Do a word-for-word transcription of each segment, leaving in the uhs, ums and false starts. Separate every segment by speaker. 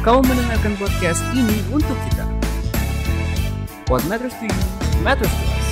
Speaker 1: Kau mendengarkan podcast ini untuk kita. What matters to you, matters to us.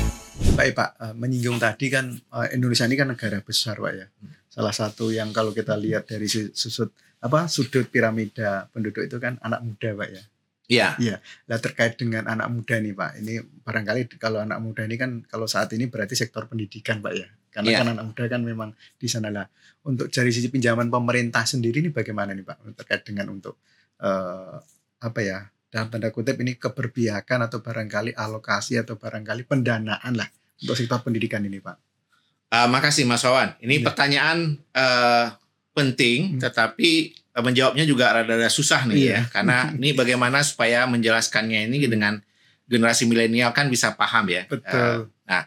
Speaker 2: Baik Pak, uh, menyinggung tadi kan uh, Indonesia ini kan negara besar Pak ya. Salah satu yang kalau kita lihat dari sudut apa sudut piramida penduduk itu kan anak muda Pak ya.
Speaker 3: Iya.
Speaker 2: Iya. Nah terkait dengan anak muda nih Pak, ini barangkali kalau anak muda ini kan kalau saat ini berarti sektor pendidikan Pak ya. Karena
Speaker 3: ya.
Speaker 2: kan anak muda kan memang di sana lah. Untuk dari sisi pinjaman pemerintah sendiri ini bagaimana nih Pak terkait dengan untuk uh, apa ya dalam tanda kutip ini keberpihakan atau barangkali alokasi atau barangkali pendanaan lah untuk sektor pendidikan ini Pak.
Speaker 3: Uh, makasih Mas Wawan. Ini ya. pertanyaan uh, penting, hmm. tetapi uh, menjawabnya juga rada-rada susah nih iya. ya. Karena ini bagaimana supaya menjelaskannya ini dengan generasi milenial kan bisa paham ya.
Speaker 2: Betul.
Speaker 3: Uh, nah,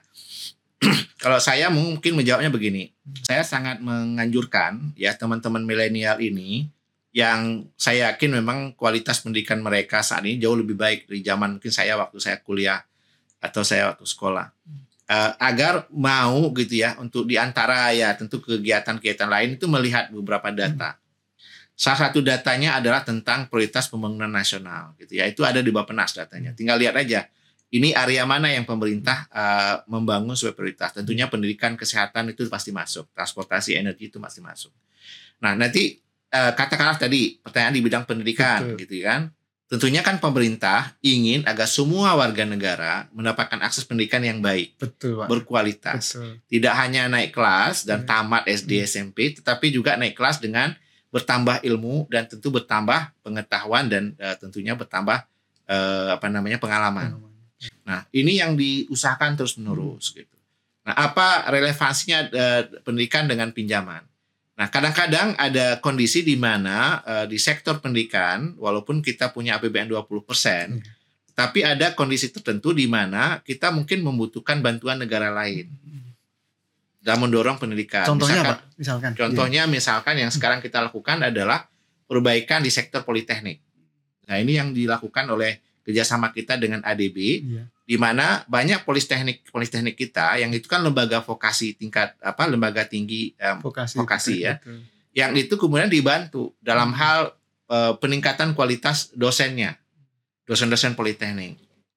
Speaker 3: kalau saya mungkin menjawabnya begini. Saya sangat menganjurkan ya teman-teman milenial ini yang saya yakin memang kualitas pendidikan mereka saat ini jauh lebih baik dari zaman mungkin saya waktu saya kuliah atau saya waktu sekolah. Uh, agar mau gitu ya untuk diantara ya tentu kegiatan-kegiatan lain itu melihat beberapa data. Hmm. Salah satu datanya adalah tentang prioritas pembangunan nasional gitu ya. Itu ada di Bappenas datanya. Tinggal lihat aja. Ini area mana yang pemerintah uh, membangun sebagai prioritas. Tentunya pendidikan, kesehatan itu pasti masuk. Transportasi, energi itu pasti masuk. Nah, nanti uh, katakanlah tadi pertanyaan di bidang pendidikan. Betul. Gitu kan. Tentunya kan pemerintah ingin agar semua warga negara mendapatkan akses pendidikan yang baik.
Speaker 2: Betul, Pak.
Speaker 3: Berkualitas.
Speaker 2: Betul.
Speaker 3: Tidak hanya naik kelas dan tamat S D,
Speaker 2: hmm.
Speaker 3: S M P, tetapi juga naik kelas dengan bertambah ilmu dan tentu bertambah pengetahuan dan uh, tentunya bertambah uh, apa namanya pengalaman. Hmm. Nah, ini yang diusahakan terus-menerus gitu. Nah, apa relevansinya uh, pendidikan dengan pinjaman? Nah, kadang-kadang ada kondisi di mana uh, di sektor pendidikan, walaupun kita punya A P B N dua puluh persen, hmm. tapi ada kondisi tertentu di mana kita mungkin membutuhkan bantuan negara lain dalam mendorong pendidikan.
Speaker 2: Contohnya
Speaker 3: misalkan,
Speaker 2: Pak? Misalkan.
Speaker 3: Contohnya iya. misalkan yang sekarang kita lakukan adalah perbaikan di sektor politeknik. Nah, ini yang dilakukan oleh kerjasama kita dengan A D B, iya. di mana banyak politeknik politeknik kita yang itu kan lembaga vokasi tingkat apa lembaga tinggi um, vokasi, vokasi betul, ya, betul. Yang itu kemudian dibantu dalam hmm. hal uh, peningkatan kualitas dosennya, dosen-dosen politeknik,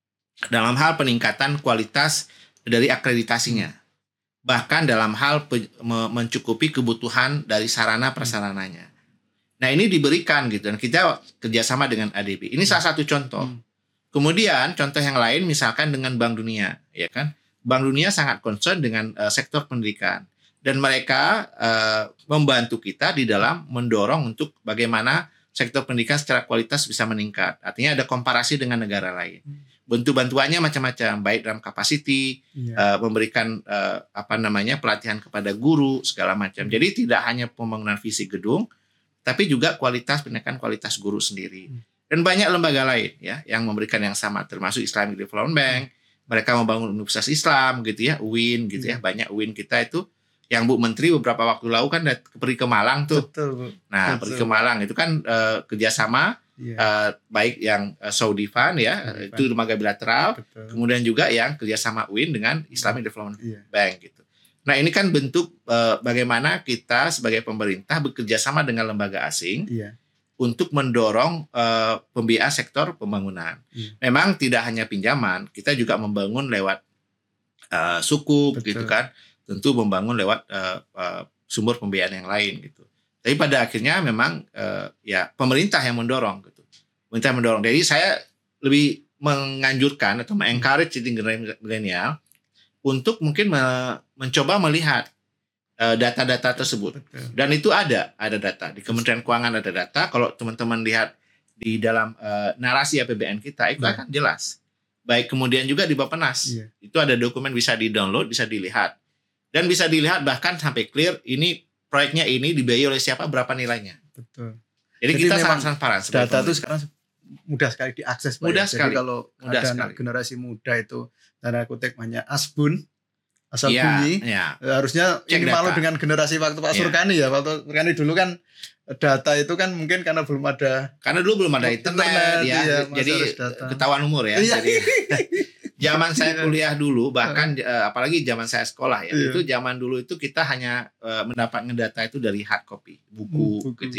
Speaker 3: dalam hal peningkatan kualitas dari akreditasinya, hmm. bahkan dalam hal pe- me- mencukupi kebutuhan dari sarana prasarananya. Nah ini diberikan gitu dan kita kerjasama dengan A D B. Ini hmm. salah satu contoh. Hmm. Kemudian contoh yang lain misalkan dengan Bank Dunia, ya kan? Bank Dunia sangat concern dengan uh, sektor pendidikan dan mereka uh, membantu kita di dalam mendorong untuk bagaimana sektor pendidikan secara kualitas bisa meningkat. Artinya ada komparasi dengan negara lain. Bentuk bantuannya macam-macam, baik dalam capacity, yeah. uh, memberikan uh, apa namanya pelatihan kepada guru segala macam. Jadi tidak hanya pembangunan fisik gedung, tapi juga kualitas pendidikan, kualitas guru sendiri. Dan banyak lembaga lain ya yang memberikan yang sama termasuk Islamic Development Bank, mereka membangun Universitas Islam gitu ya, U I N gitu ya, banyak U I N kita itu yang Bu Menteri beberapa waktu lalu kan pergi ke Malang tuh. Betul, Bu. Nah, Betul. pergi ke Malang itu kan uh, kerjasama yeah. uh, baik yang uh, Saudi Fund ya, Saudi itu lembaga bilateral, Betul. kemudian juga yang kerjasama U I N dengan Islamic Development yeah. Bank gitu. Nah, ini kan bentuk uh, bagaimana kita sebagai pemerintah bekerja sama dengan lembaga asing. Yeah. untuk mendorong uh, pembiayaan sektor pembangunan. Hmm. Memang tidak hanya pinjaman, kita juga membangun lewat uh, sukuk Betul. gitu kan, tentu membangun lewat uh, uh, sumber pembiayaan yang lain gitu. Tapi pada akhirnya memang uh, ya pemerintah yang mendorong gitu. Pemerintah mendorong. Jadi saya lebih menganjurkan atau mengencourage generasi milenial untuk mungkin me- mencoba melihat data-data tersebut. Betul. Dan itu ada ada data di Kementerian Keuangan, ada data. Kalau teman-teman lihat di dalam uh, narasi A P B N kita itu yeah. akan jelas. Baik kemudian juga di Bappenas yeah. itu ada dokumen bisa di-download, bisa dilihat dan bisa dilihat bahkan sampai clear ini proyeknya ini dibiayai oleh siapa, berapa nilainya.
Speaker 2: Betul.
Speaker 3: Jadi, Jadi kita sangat transparan.
Speaker 2: Data itu sekarang mudah sekali diakses.
Speaker 3: Mudah
Speaker 2: Jadi
Speaker 3: sekali.
Speaker 2: kalau
Speaker 3: mudah
Speaker 2: ada
Speaker 3: sekali.
Speaker 2: generasi muda itu tanda kutip hanya asbun asal
Speaker 3: ya,
Speaker 2: bunyi
Speaker 3: ya.
Speaker 2: harusnya
Speaker 3: Cek
Speaker 2: ini
Speaker 3: data.
Speaker 2: malu dengan generasi waktu Pak
Speaker 3: ya.
Speaker 2: Surkani ya waktu Surkani dulu kan data itu kan mungkin karena belum ada
Speaker 3: karena dulu belum ada internet, internet ya, ya jadi ketahuan umur ya
Speaker 2: iya.
Speaker 3: Jadi zaman saya kuliah dulu bahkan uh, apalagi zaman saya sekolah ya iya. itu zaman dulu itu kita hanya uh, mendapatkan data itu dari hard copy buku, buku gitu ya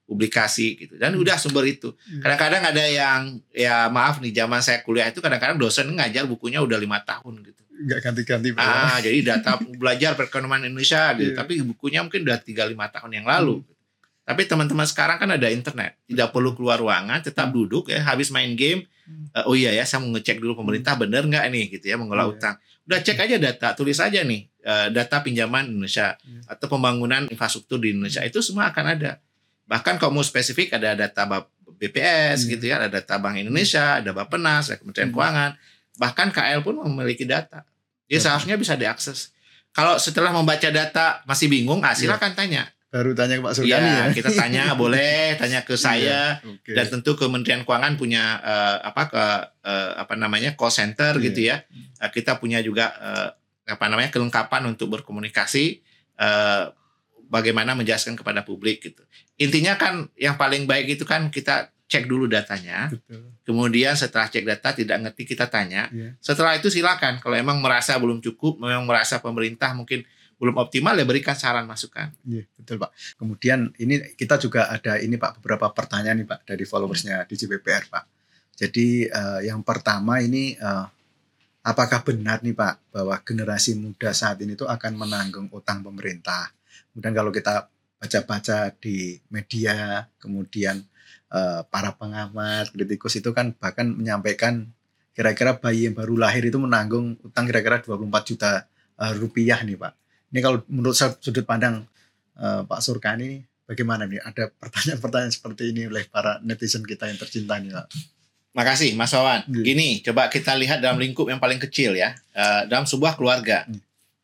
Speaker 3: publikasi gitu. Dan udah sumber itu. Kadang-kadang ada yang ya maaf nih zaman saya kuliah itu kadang-kadang dosen ngajar bukunya udah lima tahun gitu.
Speaker 2: Nggak ganti-ganti Pak.
Speaker 3: Ah, jadi data belajar perekonomian Indonesia gitu.
Speaker 2: Iya.
Speaker 3: Tapi bukunya mungkin udah tiga lima tahun yang lalu. Hmm. Tapi teman-teman sekarang kan ada internet. Tidak perlu keluar ruangan, tetap hmm. duduk ya, habis main game. Uh, oh iya ya, saya mau ngecek dulu pemerintah bener nggak nih gitu ya mengelola
Speaker 2: iya.
Speaker 3: utang. Udah cek aja data, tulis aja nih uh, data pinjaman Indonesia
Speaker 2: iya.
Speaker 3: atau pembangunan infrastruktur di Indonesia itu semua akan ada. Bahkan kalau mau spesifik ada data B P S iya. gitu ya, ada data Bank Indonesia, ada Bappenas, ada Kementerian iya. Keuangan, bahkan K L pun memiliki data. Jadi iya. seharusnya bisa diakses. Kalau setelah membaca data masih bingung, ah, silakan iya. tanya.
Speaker 2: Baru tanya ke Pak Surkani
Speaker 3: ya,
Speaker 2: ya.
Speaker 3: Kita tanya boleh, tanya ke saya
Speaker 2: yeah, okay.
Speaker 3: Dan tentu Kementerian Keuangan punya uh, apa ke uh, apa namanya call center yeah. gitu ya. Uh, kita punya juga uh, apa namanya kelengkapan untuk berkomunikasi uh, bagaimana menjelaskan kepada publik gitu. Intinya kan yang paling baik itu kan kita cek dulu datanya. Betul. Kemudian setelah cek data tidak ngerti kita tanya. Yeah. Setelah itu silakan kalau emang merasa belum cukup, memang merasa pemerintah mungkin belum optimal ya berikan saran masukan.
Speaker 2: Iya, betul Pak. Kemudian ini kita juga ada ini Pak beberapa pertanyaan nih Pak dari followersnya D J P P R Pak. Jadi uh, yang pertama ini uh, apakah benar nih Pak bahwa generasi muda saat ini tuh akan menanggung utang pemerintah? Kemudian kalau kita baca-baca di media, kemudian uh, para pengamat, kritikus itu kan bahkan menyampaikan kira-kira bayi yang baru lahir itu menanggung utang kira-kira dua puluh empat juta uh, rupiah nih Pak. Ini kalau menurut sudut pandang uh, Pak Surkani, bagaimana nih? Ada pertanyaan-pertanyaan seperti ini oleh para netizen kita yang tercinta nih Pak.
Speaker 3: Makasih Mas Wawan. Hmm. Gini, coba kita lihat dalam lingkup yang paling kecil ya, uh, dalam sebuah keluarga. Hmm.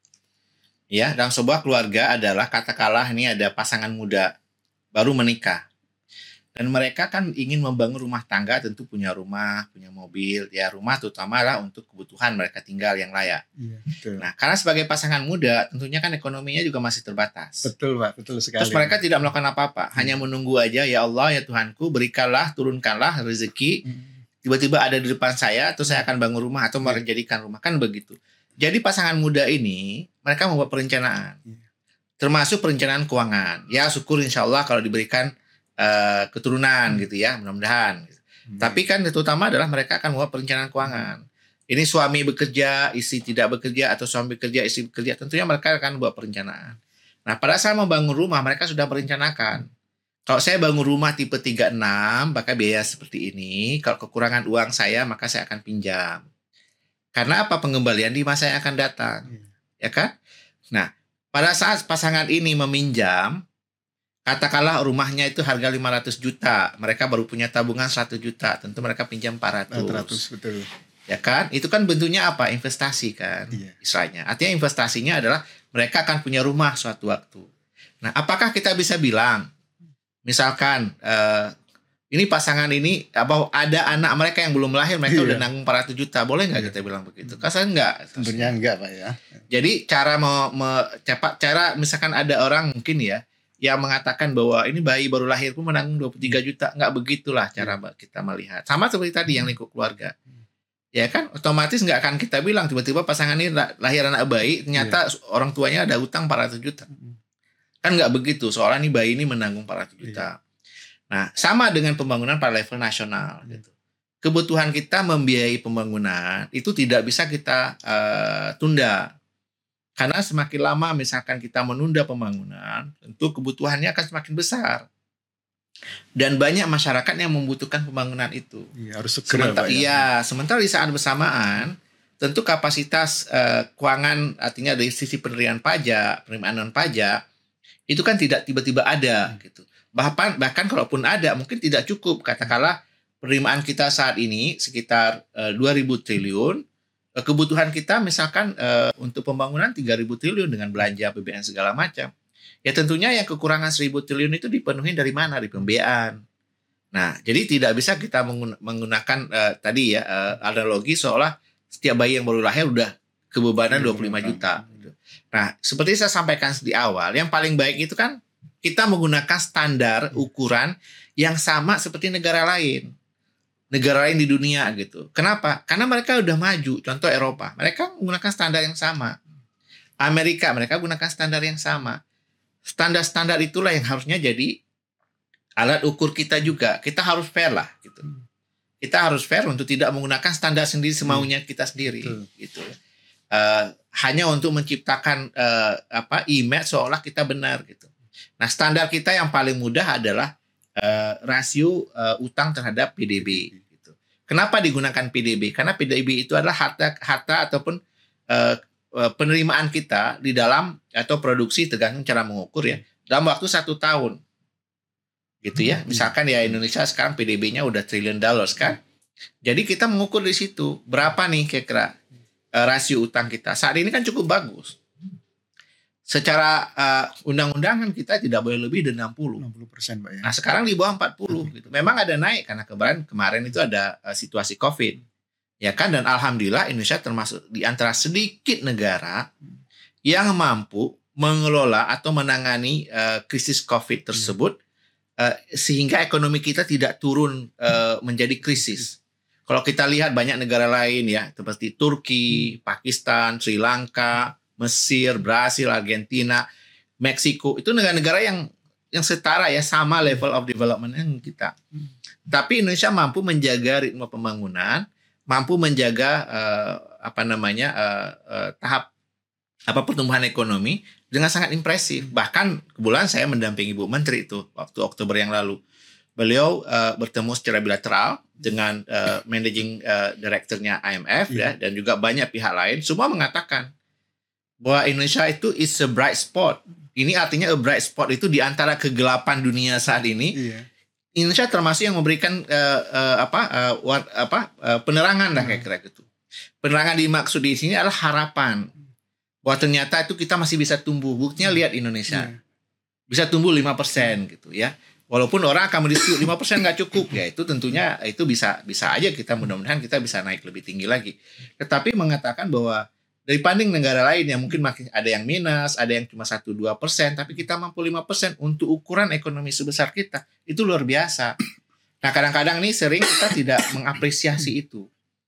Speaker 3: Ya, dalam sebuah keluarga adalah katakanlah ini ada pasangan muda baru menikah. Dan mereka kan ingin membangun rumah tangga, tentu punya rumah, punya mobil. Ya rumah terutama lah untuk kebutuhan mereka tinggal yang layak.
Speaker 2: Iya, betul.
Speaker 3: Nah karena sebagai pasangan muda tentunya kan ekonominya juga masih terbatas.
Speaker 2: Betul Pak, betul sekali.
Speaker 3: Terus mereka tidak melakukan apa-apa. Hmm. Hanya menunggu aja, ya Allah ya Tuhanku berikanlah, turunkanlah rezeki. Hmm. Tiba-tiba ada di depan saya, terus saya akan bangun rumah atau menjadikan rumah. Kan begitu. Jadi pasangan muda ini mereka membuat perencanaan. Hmm. Termasuk perencanaan keuangan. Ya syukur insya Allah kalau diberikan Uh, keturunan gitu ya, mudah-mudahan. Hmm. Tapi kan terutama adalah mereka akan membuat perencanaan keuangan. Ini suami bekerja, istri tidak bekerja, atau suami bekerja, istri bekerja. Tentunya mereka akan membuat perencanaan. Nah, pada saat membangun rumah, mereka sudah merencanakan. Kalau saya bangun rumah tipe tiga enam, maka biaya seperti ini. Kalau kekurangan uang saya, maka saya akan pinjam. Karena apa? Pengembalian di masa yang akan datang. Hmm. Ya kan? Nah, pada saat pasangan ini meminjam, katakanlah rumahnya itu harga lima ratus juta, mereka baru punya tabungan seratus juta, tentu mereka pinjam empat ratus.
Speaker 2: empat ratus betul.
Speaker 3: Ya kan? Itu kan bentuknya apa? Investasi kan, iya. Istilahnya. Artinya investasinya adalah mereka akan punya rumah suatu waktu. Nah, apakah kita bisa bilang, misalkan uh, ini pasangan ini, apa ada anak mereka yang belum lahir, mereka iya. udah nanggung empat ratus juta, boleh nggak iya. kita bilang begitu? Kasar nggak?
Speaker 2: Tentunya enggak Pak ya.
Speaker 3: Jadi cara mau me, cepat, cara misalkan ada orang mungkin ya, yang mengatakan bahwa ini bayi baru lahir pun menanggung dua puluh tiga juta. Nggak begitulah cara kita melihat. Sama seperti tadi yang lingkup keluarga. Ya kan, otomatis nggak akan kita bilang tiba-tiba pasangan ini lahir anak bayi, ternyata yeah. orang tuanya ada utang empat ratus juta. Kan nggak begitu, soalnya ini bayi ini menanggung empat ratus juta. Yeah. Nah, sama dengan pembangunan pada level nasional. Yeah. Gitu. Kebutuhan kita membiayai pembangunan itu tidak bisa kita uh, tunda. Karena semakin lama misalkan kita menunda pembangunan, tentu kebutuhannya akan semakin besar. Dan banyak masyarakat yang membutuhkan pembangunan itu.
Speaker 2: Iya, harus segera.
Speaker 3: Sementara, iya, sementara di saat bersamaan, tentu kapasitas uh, keuangan, artinya dari sisi penerimaan pajak, penerimaan non pajak, itu kan tidak tiba-tiba ada. Gitu. Bahkan, bahkan kalaupun ada, mungkin tidak cukup. Katakanlah penerimaan kita saat ini sekitar uh, dua ribu triliun, kebutuhan kita misalkan uh, untuk pembangunan tiga ribu triliun dengan belanja A P B N segala macam. Ya tentunya yang kekurangan seribu triliun itu dipenuhi dari mana? Dari pembiayaan. Nah, jadi tidak bisa kita menggunakan uh, tadi ya uh, analogi seolah setiap bayi yang baru lahir udah kebebanan dua puluh lima juta. Nah, seperti saya sampaikan di awal, yang paling baik itu kan kita menggunakan standar ukuran yang sama seperti negara lain. Negara lain di dunia gitu. Kenapa? Karena mereka udah maju. Contoh Eropa, mereka menggunakan standar yang sama. Amerika, mereka menggunakan standar yang sama. Standar-standar itulah yang harusnya jadi alat ukur kita juga, kita harus fair lah gitu. Kita harus fair untuk tidak menggunakan standar sendiri semaunya kita sendiri hmm. gitu. Uh, hanya untuk menciptakan uh, apa image seolah kita benar gitu. Nah, standar kita yang paling mudah adalah uh, rasio uh, utang terhadap P D B gitu. Kenapa digunakan P D B? Karena P D B itu adalah harta harta ataupun uh, penerimaan kita di dalam atau produksi tergantung cara mengukur ya. Dalam waktu satu tahun. Gitu ya. Misalkan ya Indonesia sekarang P D B-nya udah triliun dollars kan. Jadi kita mengukur di situ berapa nih kira-kira uh, rasio utang kita. Saat ini kan cukup bagus. Secara uh, undang-undangan kita tidak boleh lebih dari enam puluh persen, Pak ya. Nah, sekarang di bawah empat puluh gitu. Memang ada naik karena kemarin kemarin itu ada uh, situasi Covid. Ya kan, dan alhamdulillah Indonesia termasuk di antara sedikit negara yang mampu mengelola atau menangani uh, krisis Covid tersebut. Uh, sehingga ekonomi kita tidak turun uh, menjadi krisis. Kalau kita lihat banyak negara lain ya, seperti Turki, Pakistan, Sri Lanka, Mesir, Brasil, Argentina, Meksiko, itu negara-negara yang yang setara ya, sama level of development yang kita. Tapi Indonesia mampu menjaga ritme pembangunan, mampu menjaga uh, apa namanya uh, uh, tahap apa pertumbuhan ekonomi dengan sangat impresif. Bahkan kebetulan saya mendampingi Ibu Menteri itu waktu Oktober yang lalu. Beliau uh, bertemu secara bilateral dengan uh, managing uh, directornya I M F yeah. ya, dan juga banyak pihak lain. Semua mengatakan bahwa Indonesia itu is a bright spot. Ini artinya a bright spot itu di antara kegelapan dunia saat ini. Yeah. Indonesia termasuk yang memberikan uh, uh, apa uh, what, apa uh, penerangan lah kayak-kira gitu. Penerangan dimaksud di sini adalah harapan. Bahwa ternyata itu kita masih bisa tumbuh. Buktinya lihat Indonesia. Bisa tumbuh lima persen gitu ya. Walaupun orang akan mendiskusi lima persen nggak cukup. Ya itu tentunya itu bisa bisa aja kita mudah-mudahan kita bisa naik lebih tinggi lagi. Tetapi mengatakan bahwa dari banding negara lain yang mungkin makin ada yang minus, ada yang cuma satu sampai dua persen. Tapi kita mampu lima persen untuk ukuran ekonomi sebesar kita. Itu luar biasa. Nah kadang-kadang nih sering kita tidak mengapresiasi itu.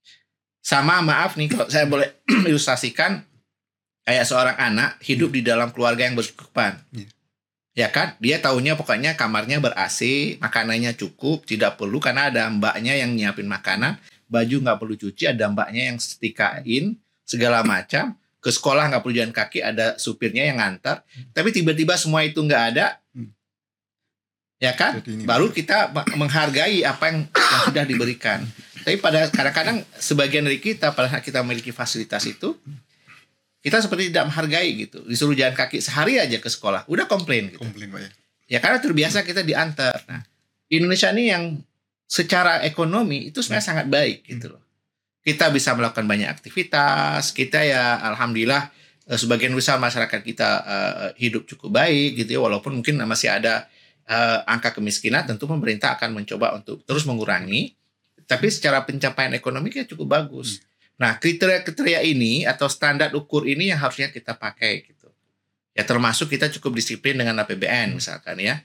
Speaker 3: Sama maaf nih kalau saya boleh ilustrasikan. Kayak seorang anak hidup di dalam keluarga yang berkecukupan. Yeah. Ya kan? Dia taunya pokoknya kamarnya ber-A C, makanannya cukup, tidak perlu karena ada mbaknya yang nyiapin makanan, baju nggak perlu cuci, ada mbaknya yang setikain, segala macam. Ke sekolah nggak perlu jalan kaki, ada supirnya yang ngantar. Hmm. Tapi tiba-tiba semua itu nggak ada. Hmm. Ya kan? Baru kita menghargai apa yang, yang sudah diberikan. Tapi pada kadang-kadang sebagian dari kita, pada saat kita memiliki fasilitas itu, kita seperti tidak menghargai gitu. Disuruh jalan kaki sehari aja ke sekolah, udah komplain gitu. Komplain, Pak ya. Ya karena terbiasa kita diantar. Nah, Indonesia ini yang secara ekonomi itu sebenarnya hmm. sangat baik gitu loh. Kita bisa melakukan banyak aktivitas, kita ya alhamdulillah sebagian besar masyarakat kita uh, hidup cukup baik gitu ya, walaupun mungkin masih ada uh, angka kemiskinan, tentu pemerintah akan mencoba untuk terus mengurangi. Tapi secara pencapaian ekonomi kita cukup bagus. Hmm. Nah, kriteria-kriteria ini atau standar ukur ini yang harusnya kita pakai gitu. Ya termasuk kita cukup disiplin dengan A P B N misalkan ya.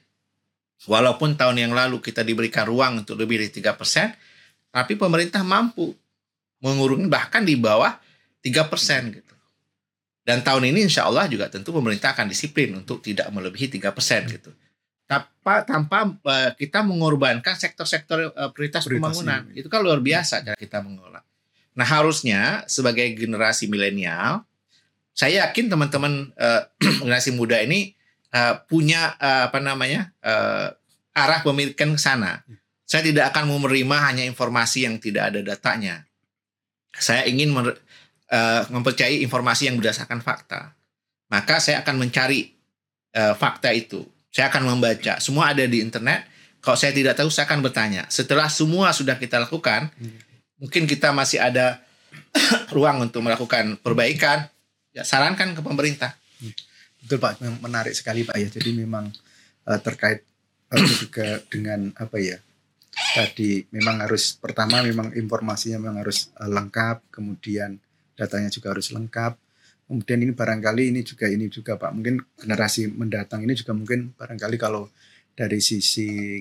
Speaker 3: Walaupun tahun yang lalu kita diberikan ruang untuk lebih dari tiga persen, tapi pemerintah mampu mengurangi bahkan di bawah tiga persen gitu. Dan tahun ini insya Allah juga tentu pemerintah akan disiplin untuk tidak melebihi tiga persen gitu. Tanpa, tanpa uh, kita mengorbankan sektor-sektor uh, prioritas, prioritas pembangunan. Ini. Itu kan luar biasa cara kita mengelola. Nah harusnya sebagai generasi milenial, saya yakin teman-teman uh, generasi muda ini uh, punya uh, apa namanya uh, arah pemilikan ke sana. Saya tidak akan menerima hanya informasi yang tidak ada datanya. Saya ingin mer- uh, mempercayai informasi yang berdasarkan fakta. Maka saya akan mencari uh, fakta itu. Saya akan membaca. Semua ada di internet. Kalau saya tidak tahu, saya akan bertanya. Setelah semua sudah kita lakukan, mungkin kita masih ada ruang untuk melakukan perbaikan, ya sarankan ke pemerintah.
Speaker 2: Betul Pak, menarik sekali Pak ya. Jadi memang uh, terkait uh, juga dengan apa ya, tadi memang harus pertama memang informasinya memang harus uh, lengkap, kemudian datanya juga harus lengkap. Kemudian ini barangkali ini juga ini juga Pak, mungkin generasi mendatang ini juga mungkin barangkali kalau dari sisi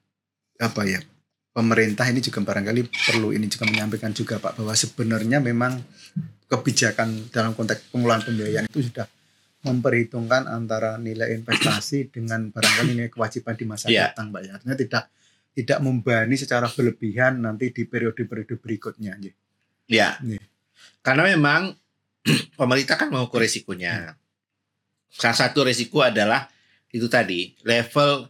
Speaker 2: apa ya, pemerintah ini juga barangkali perlu ini juga menyampaikan juga Pak bahwa sebenarnya memang kebijakan dalam konteks pengelolaan pembiayaan itu sudah memperhitungkan antara nilai investasi dengan barangkali nilai kewajiban di masa
Speaker 3: Iya.
Speaker 2: datang, Pak ya. Artinya tidak tidak membebani secara berlebihan nanti di periode-periode berikutnya. nggih.
Speaker 3: Ya,
Speaker 2: Iya.
Speaker 3: karena memang pemerintah kan mengukur risikonya. Salah satu risiko adalah itu tadi level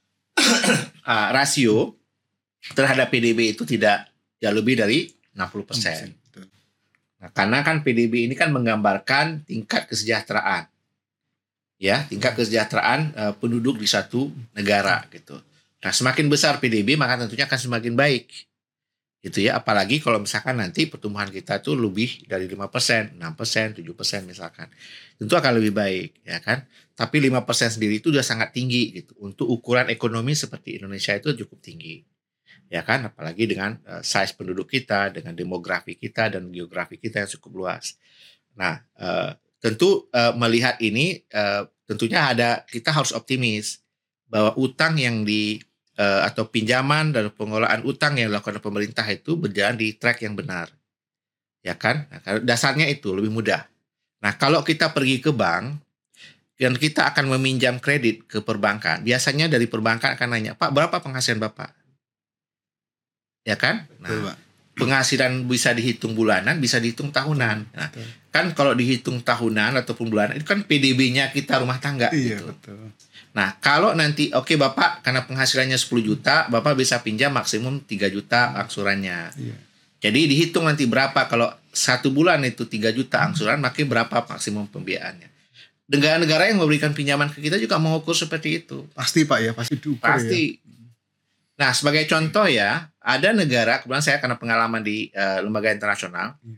Speaker 3: uh, rasio terhadap P D B itu tidak jauh lebih dari enam puluh persen.
Speaker 2: Betul.
Speaker 3: Nah, karena kan P D B ini kan menggambarkan tingkat kesejahteraan, ya tingkat kesejahteraan uh, penduduk di satu negara gitu. Nah, semakin besar P D B maka tentunya akan semakin baik. Gitu ya, apalagi kalau misalkan nanti pertumbuhan kita tuh lebih dari lima persen, enam persen, tujuh persen misalkan. Tentu akan lebih baik, ya kan? Tapi lima persen sendiri itu sudah sangat tinggi gitu. Untuk ukuran ekonomi seperti Indonesia itu cukup tinggi. Ya kan? Apalagi dengan uh, size penduduk kita, dengan demografi kita dan geografi kita yang cukup luas. Nah, uh, tentu uh, melihat ini uh, tentunya ada kita harus optimis bahwa utang yang di Uh, atau pinjaman dan pengelolaan utang yang dilakukan oleh pemerintah itu berjalan di track yang benar, ya kan? Nah, dasarnya itu lebih mudah. Nah, kalau kita pergi ke bank dan kita akan meminjam kredit ke perbankan, biasanya dari perbankan akan nanya, Pak, berapa penghasilan Bapak? Ya kan? Nah,
Speaker 2: Betul, Pak.
Speaker 3: penghasilan bisa dihitung bulanan, bisa dihitung tahunan. Nah,
Speaker 2: Betul.
Speaker 3: kan kalau dihitung tahunan ataupun bulanan itu kan P D B-nya kita rumah tangga.
Speaker 2: Iya,
Speaker 3: gitu.
Speaker 2: betul.
Speaker 3: Nah, kalau nanti oke okay, Bapak karena penghasilannya sepuluh juta, Bapak bisa pinjam maksimum tiga juta angsurannya.
Speaker 2: Iya.
Speaker 3: Jadi dihitung nanti berapa kalau satu bulan itu tiga juta angsuran, maka berapa maksimum pembiayaannya. Negara-negara yang memberikan pinjaman ke kita juga mengukur seperti itu.
Speaker 2: Pasti Pak ya, pasti diukur
Speaker 3: Pasti.
Speaker 2: ya.
Speaker 3: Nah, sebagai contoh ya, ada negara, kebetulan saya karena pengalaman di uh, lembaga internasional,
Speaker 2: Iya.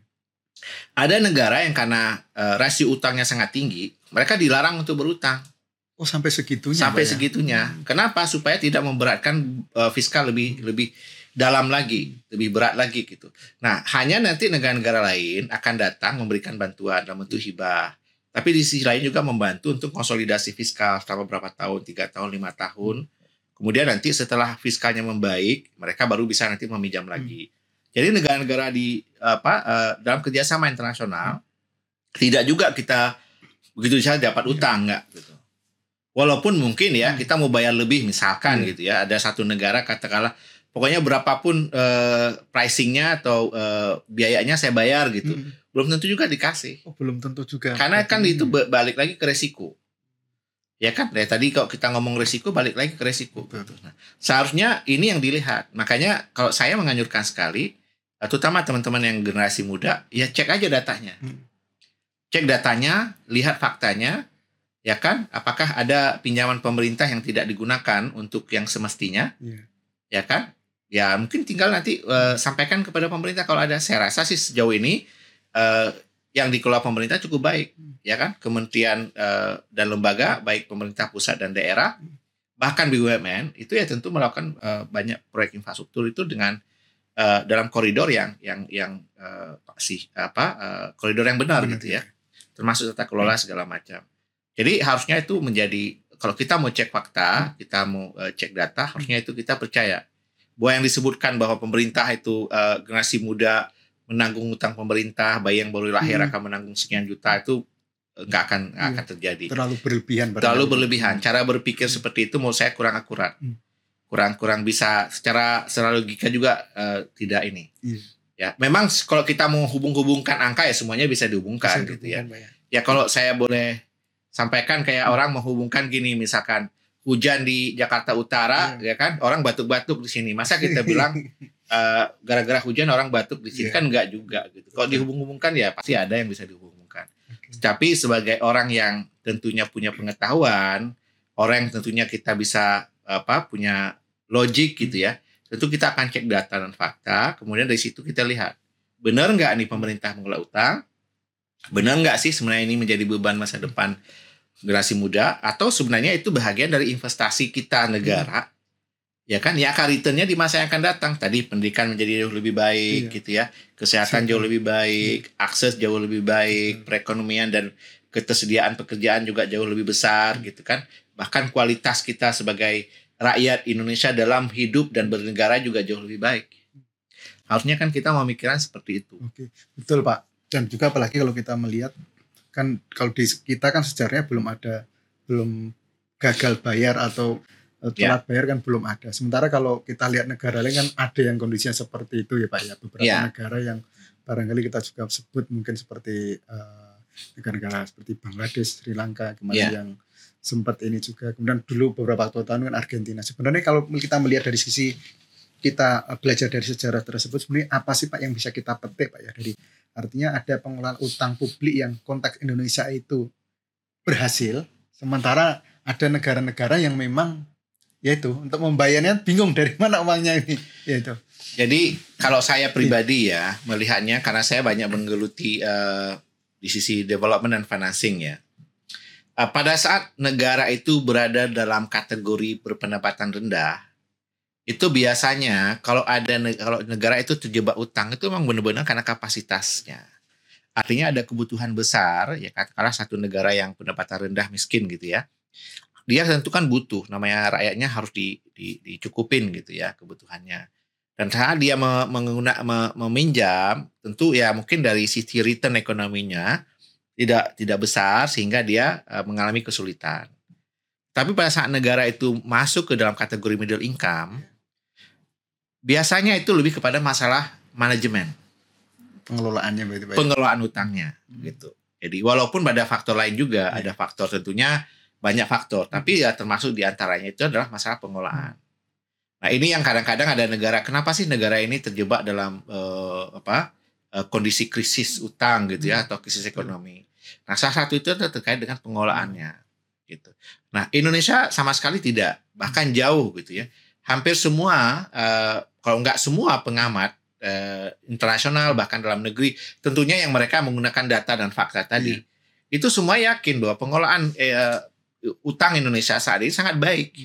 Speaker 3: ada negara yang karena uh, rasio utangnya sangat tinggi, mereka dilarang untuk berutang.
Speaker 2: Oh, sampai segitunya.
Speaker 3: Sampai
Speaker 2: Pak, ya?
Speaker 3: segitunya. Kenapa? Supaya tidak memberatkan uh, fiskal lebih lebih dalam lagi, lebih berat lagi gitu. Nah, hanya nanti negara-negara lain akan datang memberikan bantuan dalam bentuk hibah. Tapi di sisi lain juga membantu untuk konsolidasi fiskal selama berapa tahun, tiga tahun, lima tahun. Kemudian nanti setelah fiskalnya membaik, mereka baru bisa nanti meminjam lagi. Jadi negara-negara di apa uh, dalam kerjasama internasional tidak juga kita begitu saja dapat utang, enggak gitu. Walaupun mungkin ya kita mau bayar lebih misalkan hmm. gitu ya, ada satu negara katakanlah pokoknya berapapun uh, pricingnya atau uh, biayanya saya bayar gitu, hmm. belum tentu juga dikasih.
Speaker 2: Oh, belum tentu juga.
Speaker 3: Karena kan itu balik lagi ke resiko, ya kan? Dari tadi kalau kita ngomong resiko balik lagi ke resiko. Gitu. Nah, seharusnya ini yang dilihat. Makanya kalau saya menganjurkan sekali, terutama teman-teman yang generasi muda, ya cek aja datanya, hmm. cek datanya, lihat faktanya. Ya kan, apakah ada pinjaman pemerintah yang tidak digunakan untuk yang semestinya, yeah. ya kan? Ya mungkin tinggal nanti uh, sampaikan kepada pemerintah kalau ada. Saya rasa sih sejauh ini uh, yang dikelola pemerintah cukup baik, hmm. ya kan? Kementerian uh, dan lembaga baik pemerintah pusat dan daerah, bahkan B U M N itu ya tentu melakukan uh, banyak proyek infrastruktur itu dengan uh, dalam koridor yang yang yang uh, sih apa uh, koridor yang benar, benar gitu ya, termasuk tata kelola segala macam. Jadi harusnya itu menjadi, kalau kita mau cek fakta, kita mau uh, cek data, harusnya itu kita percaya bahwa yang disebutkan bahwa pemerintah itu uh, generasi muda menanggung utang pemerintah, bayi yang baru lahir hmm. akan menanggung sekian juta, itu nggak akan nggak
Speaker 2: iya.
Speaker 3: akan terjadi.
Speaker 2: Terlalu berlebihan.
Speaker 3: Terlalu berlebihan. Cara berpikir seperti itu menurut saya kurang akurat, hmm. kurang kurang bisa secara secara logika juga uh, tidak ini. Iya. Ya, memang kalau kita mau hubung-hubungkan angka ya semuanya bisa dihubungkan bisa gitu ya. ya. Ya kalau saya boleh sampaikan kayak orang menghubungkan gini, misalkan hujan di Jakarta Utara, yeah. ya kan, orang batuk-batuk di sini. Masa kita bilang uh, gara-gara hujan orang batuk di sini, yeah. kan enggak juga gitu. Kalau dihubung-hubungkan ya pasti ada yang bisa dihubungkan. Okay. Tapi sebagai orang yang tentunya punya pengetahuan, orang yang tentunya kita bisa apa punya logik gitu ya, tentu kita akan cek data dan fakta. Kemudian dari situ kita lihat benar nggak nih pemerintah mengelola utang, benar nggak sih sebenarnya ini menjadi beban masa depan generasi muda, atau sebenarnya itu bahagian dari investasi kita negara, hmm. ya kan, ya akan returnnya di masa yang akan datang. Tadi pendidikan menjadi jauh lebih baik, iya. gitu ya, kesehatan Siapa. jauh lebih baik, hmm. akses jauh lebih baik, hmm. perekonomian dan ketersediaan pekerjaan juga jauh lebih besar, hmm. gitu kan. Bahkan kualitas kita sebagai rakyat Indonesia dalam hidup dan bernegara juga jauh lebih baik. Harusnya kan kita memikirkan seperti itu.
Speaker 2: Oke, betul Pak. Dan juga apalagi kalau kita melihat kan kalau di kita kan sejarahnya belum ada, belum gagal bayar atau uh, telat yeah. bayar kan belum ada. Sementara kalau kita lihat negara lain kan ada yang kondisinya seperti itu ya Pak ya. Beberapa yeah. negara yang barangkali kita juga sebut mungkin seperti uh, negara-negara seperti Bangladesh, Sri Lanka kemarin yeah. yang sempat ini juga. Kemudian dulu beberapa tahun kan Argentina. Sebenarnya kalau kita melihat dari sisi kita belajar dari sejarah tersebut, sebenarnya apa sih Pak yang bisa kita petik Pak ya dari artinya ada pengelolaan utang publik yang konteks Indonesia itu berhasil, sementara ada negara-negara yang memang yaitu untuk membayarnya bingung dari mana uangnya ini yaitu.
Speaker 3: Jadi kalau saya pribadi ya melihatnya karena saya banyak menggeluti uh, di sisi development dan financing ya. Uh, pada saat negara itu berada dalam kategori berpendapatan rendah, itu biasanya kalau ada kalau negara itu terjebak utang itu memang benar-benar karena kapasitasnya. Artinya ada kebutuhan besar ya katakanlah satu negara yang pendapatan rendah miskin gitu ya. Dia tentu kan butuh namanya rakyatnya harus di, di, dicukupin gitu ya kebutuhannya. Dan saat dia menggunakan meminjam tentu ya mungkin dari sisi return ekonominya tidak tidak besar sehingga dia uh, mengalami kesulitan. Tapi pada saat negara itu masuk ke dalam kategori middle income, biasanya itu lebih kepada masalah manajemen,
Speaker 2: pengelolaannya berarti Pak.
Speaker 3: Pengelolaan utangnya hmm. gitu. Jadi walaupun ada faktor lain juga, hmm. ada faktor tentunya banyak faktor, hmm. tapi ya termasuk diantaranya itu adalah masalah pengelolaan. Nah ini yang kadang-kadang ada negara, kenapa sih negara ini terjebak dalam uh, apa uh, kondisi krisis utang gitu ya hmm. atau krisis ekonomi. Nah salah satu itu terkait dengan pengelolaannya gitu. Nah Indonesia sama sekali tidak, bahkan jauh gitu ya. Hampir semua, uh, kalau nggak semua pengamat uh, internasional bahkan dalam negeri, tentunya yang mereka menggunakan data dan fakta tadi, yeah. itu semua yakin bahwa pengelolaan uh, utang Indonesia saat ini sangat baik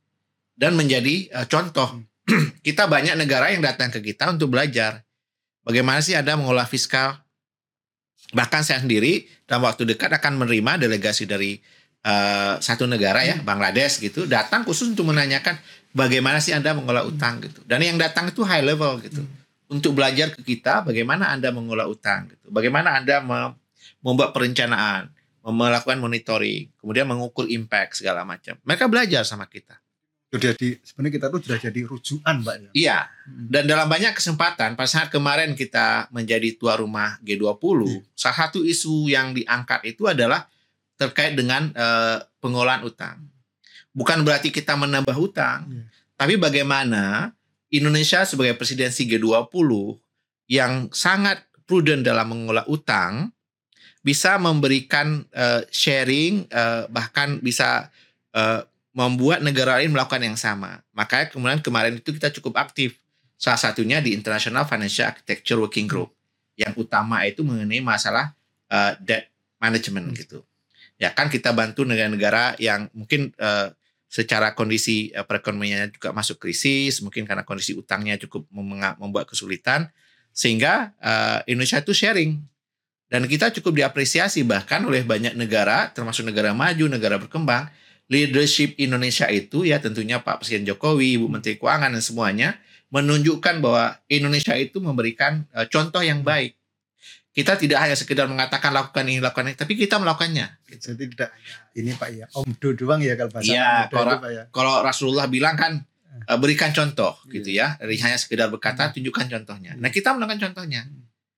Speaker 3: dan menjadi uh, contoh. Kita banyak negara yang datang ke kita untuk belajar bagaimana sih Anda mengolah fiskal. Bahkan saya sendiri dalam waktu dekat akan menerima delegasi dari uh, satu negara ya, Bangladesh gitu, datang khusus untuk menanyakan bagaimana sih Anda mengolah utang gitu. Dan yang datang itu high level gitu. Hmm. Untuk belajar ke kita bagaimana Anda mengolah utang gitu. Bagaimana Anda membuat perencanaan, melakukan monitoring, kemudian mengukur impact segala macam. Mereka belajar sama kita.
Speaker 2: Sudah di sebenarnya kita tuh sudah jadi rujukan, Mbak ya.
Speaker 3: Iya. Dan dalam banyak kesempatan pada saat kemarin kita menjadi tuan rumah G dua puluh, hmm. salah satu isu yang diangkat itu adalah terkait dengan uh, pengolahan utang. Bukan berarti kita menambah hutang, yeah. tapi bagaimana Indonesia sebagai presidensi G dua puluh yang sangat prudent dalam mengelola utang bisa memberikan uh, sharing, uh, bahkan bisa uh, membuat negara lain melakukan yang sama. Makanya kemudian kemarin itu kita cukup aktif. Salah satunya di International Financial Architecture Working Group. Yang utama itu mengenai masalah uh, debt management hmm. gitu. Ya kan kita bantu negara-negara yang mungkin uh, secara kondisi uh, perekonomiannya juga masuk krisis, mungkin karena kondisi utangnya cukup membuat kesulitan, sehingga uh, Indonesia itu sharing. Dan kita cukup diapresiasi bahkan oleh banyak negara, termasuk negara maju, negara berkembang, leadership Indonesia itu ya tentunya Pak Presiden Jokowi, Ibu Menteri Keuangan dan semuanya menunjukkan bahwa Indonesia itu memberikan uh, contoh yang baik. Kita tidak hanya sekedar mengatakan lakukan ini, lakukan ini, tapi kita melakukannya.
Speaker 2: Gitu. Jadi tidak ini Pak ya, omdo doang ya kalau bahasa.
Speaker 3: Iya, kalau, ya. kalau Rasulullah bilang kan uh, berikan contoh yeah. gitu ya. Dari hanya sekedar berkata, tunjukkan contohnya. Nah kita melakukan contohnya.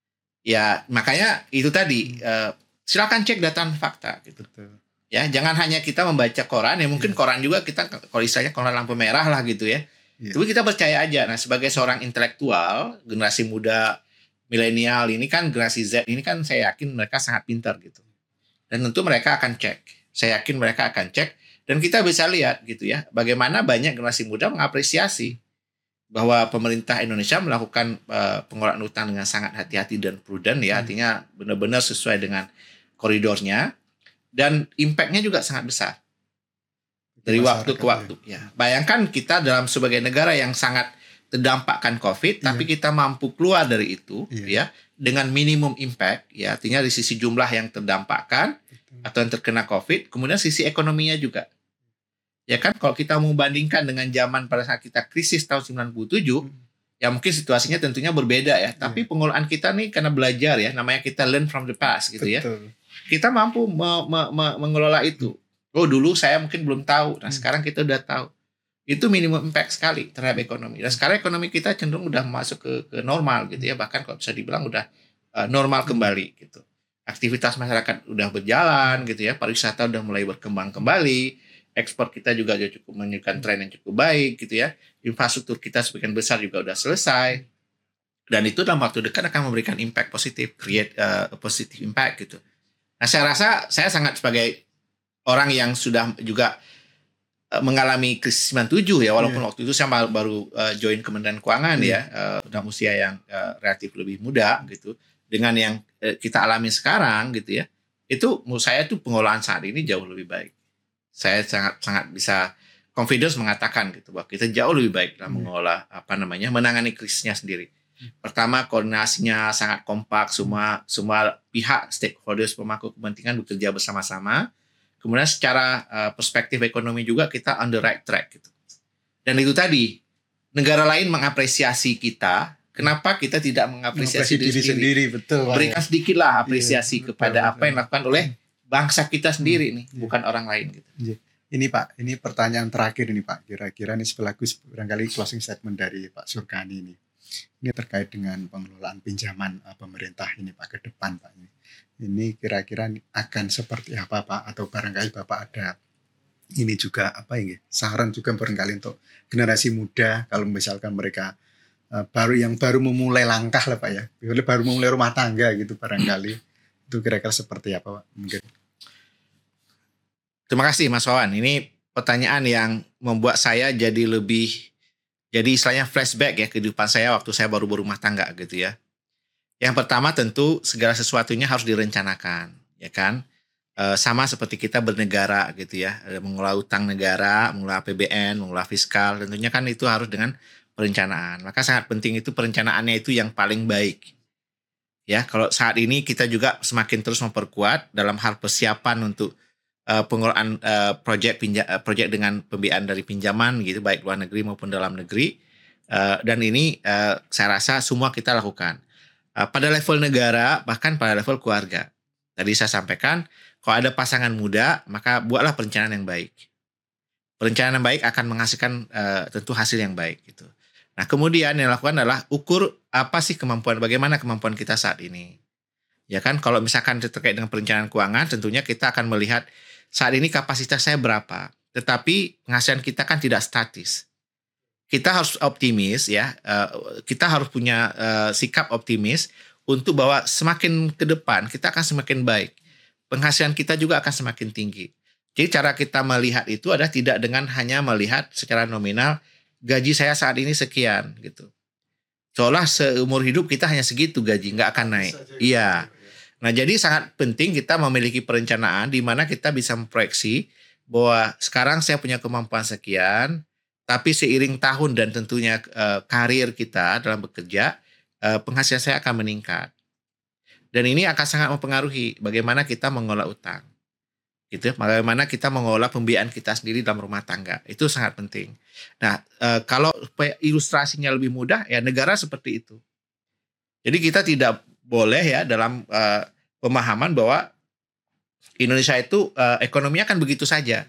Speaker 3: Ya makanya itu tadi uh, silakan cek data dan fakta. Gitu. Betul. Ya, jangan hanya kita membaca koran, ya mungkin yeah. koran juga kita kalau istilahnya koran lampu merah lah gitu ya. Yeah. Tapi kita percaya aja. Nah, sebagai seorang intelektual, generasi muda, milenial ini kan generasi Z ini kan saya yakin mereka sangat pintar gitu. Dan tentu mereka akan cek. Saya yakin mereka akan cek dan kita bisa lihat gitu ya, bagaimana banyak generasi muda mengapresiasi bahwa pemerintah Indonesia melakukan uh, pengelolaan utang dengan sangat hati-hati dan prudent ya, hmm. artinya benar-benar sesuai dengan koridornya. Dan impact-nya juga sangat besar dari masyarakat waktu ke waktu. Ya. Ya, bayangkan kita dalam sebagai negara yang sangat terdampakkan COVID, ya. tapi kita mampu keluar dari itu, ya, ya dengan minimum impact. Ya, artinya di sisi jumlah yang terdampakkan Betul. atau yang terkena COVID, kemudian sisi ekonominya juga. Ya kan, kalau kita mau bandingkan dengan zaman pada saat kita krisis tahun sembilan puluh tujuh, hmm. ya mungkin situasinya tentunya berbeda ya. Tapi ya. pengelolaan kita nih karena belajar ya, namanya kita learn from the past gitu Betul. ya. kita mampu me, me, me, mengelola itu. Oh dulu saya mungkin belum tahu, nah sekarang kita udah tahu. Itu minimum impact sekali terhadap ekonomi. Dan sekarang ekonomi kita cenderung udah masuk ke, ke normal gitu ya, bahkan kalau bisa dibilang udah uh, normal kembali gitu. Aktivitas masyarakat udah berjalan gitu ya, pariwisata udah mulai berkembang kembali. Ekspor kita juga cukup menunjukkan tren yang cukup baik gitu ya. Infrastruktur kita sebagian besar juga udah selesai. Dan itu dalam waktu dekat akan memberikan impact positif, create uh, a positive impact gitu. Nah, saya rasa saya sangat sebagai orang yang sudah juga uh, mengalami krisis sembilan puluh tujuh ya, walaupun yeah. waktu itu saya baru, baru uh, join Kementerian Keuangan yeah. ya, uh, dalam usia yang uh, relatif lebih muda gitu. Dengan yang uh, kita alami sekarang gitu ya. Itu menurut saya tuh pengolahan saat ini jauh lebih baik. Saya sangat sangat bisa confidence mengatakan gitu bahwa kita jauh lebih baik dalam mengelola apa namanya menangani krisisnya sendiri. Pertama, koordinasinya sangat kompak, semua semua pihak stakeholders pemangku kepentingan bekerja bersama-sama. Kemudian secara uh, perspektif ekonomi juga kita on the right track gitu. Dan itu tadi negara lain mengapresiasi kita, kenapa kita tidak mengapresiasi diri sendiri? sendiri betul. Berikan sedikitlah apresiasi iya, kepada betul, apa betul. yang dilakukan oleh bangsa kita sendiri nih, yeah. bukan orang lain gitu.
Speaker 2: Yeah. Ini Pak, ini pertanyaan terakhir ini Pak. Kira-kira ini sekaligus barangkali closing statement dari Pak Surkani ini. Ini terkait dengan pengelolaan pinjaman uh, pemerintah ini Pak ke depan Pak. Ini, ini kira-kira akan seperti apa Pak? Atau barangkali Bapak ada ini juga apa ini? Saran juga barangkali untuk generasi muda kalau misalkan mereka uh, baru yang baru memulai langkah lah Pak ya. Baru memulai rumah tangga gitu barangkali. Itu kira-kira seperti apa Pak? Mungkin.
Speaker 3: Terima kasih Mas Wawan. Ini pertanyaan yang membuat saya jadi lebih, jadi istilahnya flashback ya kehidupan saya waktu saya baru berumah tangga gitu ya. Yang pertama tentu segala sesuatunya harus direncanakan, ya kan? E, sama seperti kita bernegara gitu ya, e, mengelola utang negara, mengelola A P B N, mengelola fiskal, tentunya kan itu harus dengan perencanaan. Maka sangat penting itu perencanaannya itu yang paling baik. Ya, kalau saat ini kita juga semakin terus memperkuat dalam hal persiapan untuk Uh, pengelolaan uh, proyek pinja, uh, proyek dengan pembiayaan dari pinjaman gitu baik luar negeri maupun dalam negeri uh, dan ini uh, saya rasa semua kita lakukan uh, pada level negara bahkan pada level keluarga. Tadi saya sampaikan kalau ada pasangan muda maka buatlah perencanaan yang baik. Perencanaan yang baik akan menghasilkan uh, tentu hasil yang baik gitu. Nah kemudian yang dilakukan adalah ukur apa sih kemampuan bagaimana kemampuan kita saat ini. Ya kan kalau misalkan terkait dengan perencanaan keuangan tentunya kita akan melihat saat ini kapasitas saya berapa, tetapi penghasilan kita kan tidak statis. Kita harus optimis ya, kita harus punya sikap optimis untuk bahwa semakin ke depan kita akan semakin baik. Penghasilan kita juga akan semakin tinggi. Jadi cara kita melihat itu adalah tidak dengan hanya melihat secara nominal gaji saya saat ini sekian gitu. Seolah seumur hidup kita hanya segitu gaji, nggak akan naik. Iya. Nah, jadi sangat penting kita memiliki perencanaan di mana kita bisa memproyeksi bahwa sekarang saya punya kemampuan sekian, tapi seiring tahun dan tentunya uh, karir kita dalam bekerja, uh, penghasilan saya akan meningkat. Dan ini akan sangat mempengaruhi bagaimana kita mengelola utang. Gitu, bagaimana kita mengelola pembiayaan kita sendiri dalam rumah tangga. Itu sangat penting. Nah, uh, kalau ilustrasinya lebih mudah, ya negara seperti itu. Jadi kita tidak boleh ya dalam uh, pemahaman bahwa Indonesia itu uh, ekonominya kan begitu saja.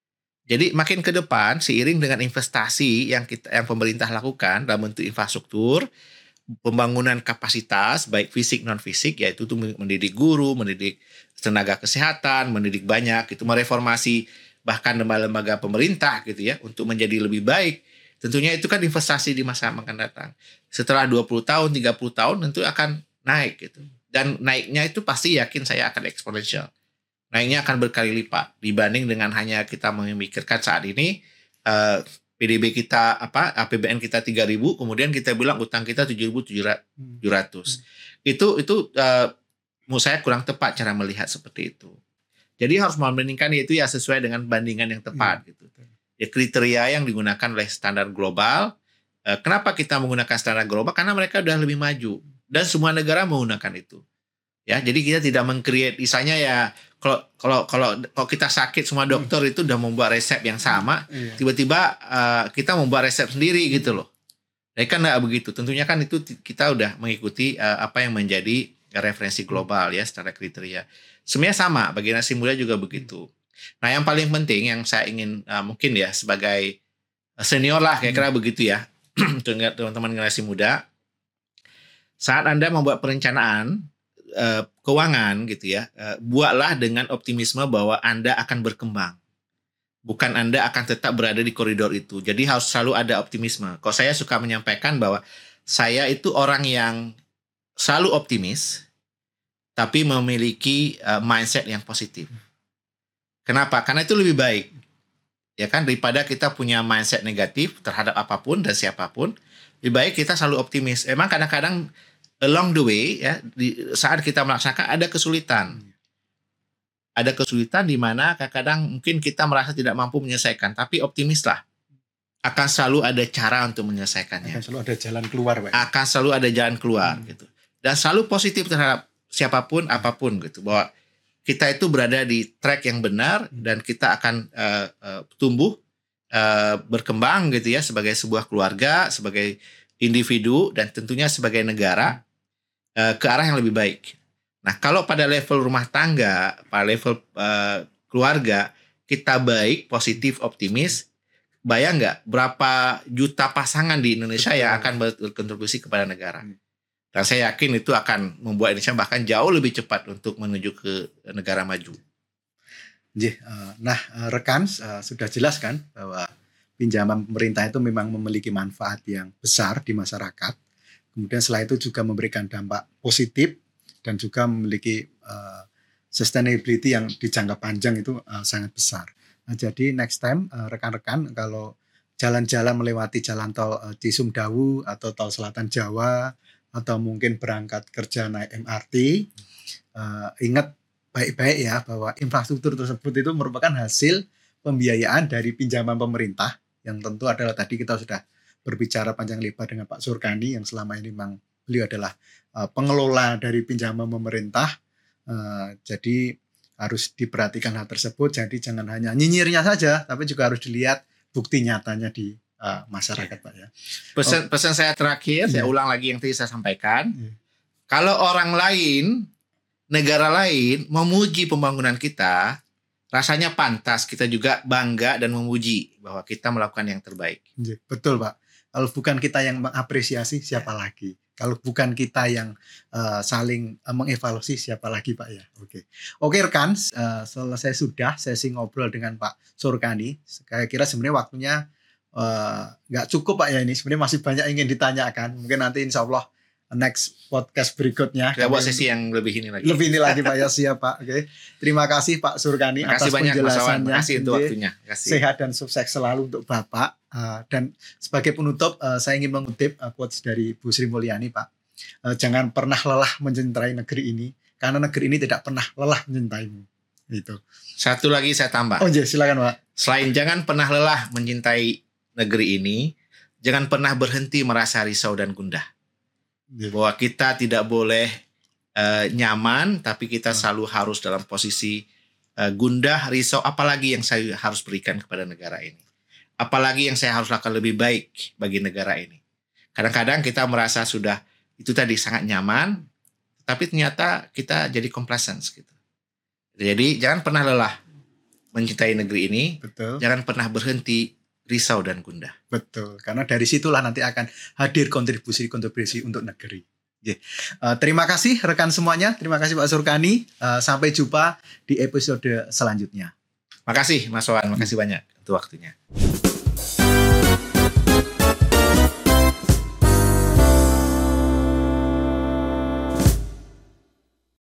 Speaker 3: Jadi makin ke depan seiring dengan investasi yang kita yang pemerintah lakukan dalam bentuk infrastruktur, pembangunan kapasitas baik fisik non fisik yaitu itu mendidik guru, mendidik tenaga kesehatan, mendidik banyak itu mereformasi bahkan lembaga-lembaga pemerintah gitu ya untuk menjadi lebih baik. Tentunya itu kan investasi di masa yang akan datang. Setelah dua puluh tahun, tiga puluh tahun tentu akan naik gitu. Dan naiknya itu pasti yakin saya akan eksponensial. Naiknya akan berkali lipat dibanding dengan hanya kita memikirkan saat ini uh, P D B kita apa A P B N kita tiga ribu kemudian kita bilang utang kita tujuh ribu tujuh ratus. Hmm. Itu itu uh, menurut saya kurang tepat cara melihat seperti itu. Jadi harus membandingkan itu ya sesuai dengan bandingan yang tepat hmm. gitu. Ya kriteria yang digunakan oleh standar global. Uh, kenapa kita menggunakan standar global? Karena mereka udah lebih maju. Dan semua negara menggunakan itu, ya. Jadi kita tidak meng-create, misalnya ya kalau kalau kalau kalau kita sakit semua dokter hmm. itu udah membuat resep yang sama, hmm. tiba-tiba uh, kita membuat resep sendiri gitu loh. Jadi kan nggak begitu. Tentunya kan itu kita udah mengikuti uh, apa yang menjadi referensi global ya secara kriteria. Sebenarnya sama, bagi generasi muda juga begitu. Nah, yang paling penting yang saya ingin uh, mungkin ya sebagai senior lah kira-kira hmm. begitu ya, teman-teman generasi muda, saat Anda membuat perencanaan uh, keuangan gitu ya, uh, buatlah dengan optimisme bahwa Anda akan berkembang. Bukan Anda akan tetap berada di koridor itu. Jadi harus selalu ada optimisme. Kalau saya suka menyampaikan bahwa saya itu orang yang selalu optimis, tapi memiliki uh, mindset yang positif. Kenapa? Karena itu lebih baik, ya kan, daripada kita punya mindset negatif terhadap apapun dan siapapun. Lebih baik kita selalu optimis. Emang kadang-kadang along the way, ya, di saat kita melaksanakan ada kesulitan, ada kesulitan di mana kadang-kadang mungkin kita merasa tidak mampu menyelesaikan, tapi optimislah, akan selalu ada cara untuk menyelesaikannya.
Speaker 2: Akan selalu ada jalan keluar, Pak.
Speaker 3: Akan selalu ada jalan keluar, hmm. gitu. Dan selalu positif terhadap siapapun, apapun gitu, bahwa kita itu berada di track yang benar dan kita akan uh, uh, tumbuh, uh, berkembang gitu ya sebagai sebuah keluarga, sebagai individu dan tentunya sebagai negara uh, ke arah yang lebih baik. Nah, kalau pada level rumah tangga, pada level uh, keluarga kita baik, positif, optimis, bayang nggak berapa juta pasangan di Indonesia yang akan berkontribusi kepada negara. Dan saya yakin itu akan membuat Indonesia bahkan jauh lebih cepat untuk menuju ke negara maju.
Speaker 2: Nah, rekan, sudah jelas kan bahwa pinjaman pemerintah itu memang memiliki manfaat yang besar di masyarakat. Kemudian setelah itu juga memberikan dampak positif dan juga memiliki uh, sustainability yang di jangka panjang itu uh, sangat besar. Nah, jadi next time uh, rekan-rekan kalau jalan-jalan melewati jalan tol uh, Cisumdawu atau tol Selatan Jawa, atau mungkin berangkat kerja naik M R T, uh, ingat baik-baik ya bahwa infrastruktur tersebut itu merupakan hasil pembiayaan dari pinjaman pemerintah, yang tentu adalah tadi kita sudah berbicara panjang lebar dengan Pak Surkani yang selama ini memang beliau adalah uh, pengelola dari pinjaman pemerintah. Uh, jadi harus diperhatikan hal tersebut. Jadi jangan hanya nyinyirnya saja, tapi juga harus dilihat bukti nyatanya di uh, masyarakat, Pak ya.
Speaker 3: Pesan,
Speaker 2: oh.
Speaker 3: pesan saya terakhir, saya
Speaker 2: yeah.
Speaker 3: ulang lagi yang tadi saya sampaikan.
Speaker 2: Yeah.
Speaker 3: Kalau orang lain, negara lain memuji pembangunan kita, rasanya pantas kita juga bangga dan memuji bahwa kita melakukan yang terbaik.
Speaker 2: Yeah, betul, Pak. Kalau bukan kita yang mengapresiasi, siapa yeah. lagi? Kalau bukan kita yang uh, saling uh, mengevaluasi, siapa lagi, Pak ya? Oke, oke rekan, uh, selesai sudah sesi ngobrol dengan Pak Surkani. Saya kira sebenarnya waktunya nggak uh, cukup, Pak ya, ini. Sebenarnya masih banyak yang ingin ditanyakan. Mungkin nanti insya Allah next podcast berikutnya
Speaker 3: kita buat sesi yang lebih ini lagi.
Speaker 2: Lebih ini lagi, Pak ya, siap, Pak. Oke, terima kasih Pak Surkani atas
Speaker 3: banyak,
Speaker 2: penjelasannya.
Speaker 3: Terima kasih untuk waktunya. Kasih.
Speaker 2: Sehat dan sukses selalu untuk Bapak. Uh, dan sebagai penutup, uh, saya ingin mengutip uh, quotes dari Bu Sri Mulyani, Pak. Uh, jangan pernah lelah mencintai negeri ini, karena negeri ini tidak pernah lelah mencintaimu. Itu. Satu
Speaker 3: lagi saya tambah.
Speaker 2: Oh iya, silakan, Pak.
Speaker 3: Selain jangan pernah lelah mencintai negeri ini, jangan pernah berhenti merasa risau dan gundah. Yeah. Bahwa kita tidak boleh uh, nyaman, tapi kita hmm. selalu harus dalam posisi uh, gundah, risau. Apalagi yang saya harus berikan kepada negara ini. Apalagi yang saya harus lakukan lebih baik bagi negara ini. Kadang-kadang kita merasa sudah itu tadi sangat nyaman, tapi ternyata kita jadi complacent gitu. Jadi jangan pernah lelah mencintai negeri ini.
Speaker 2: Betul.
Speaker 3: Jangan pernah berhenti risau dan gundah.
Speaker 2: Betul, karena dari situlah nanti akan hadir kontribusi-kontribusi untuk negeri. Yeah. Uh, terima kasih rekan semuanya, terima kasih Pak Surkani. Uh, sampai jumpa di episode selanjutnya.
Speaker 3: Makasih Mas Wan, makasih banyak untuk waktunya.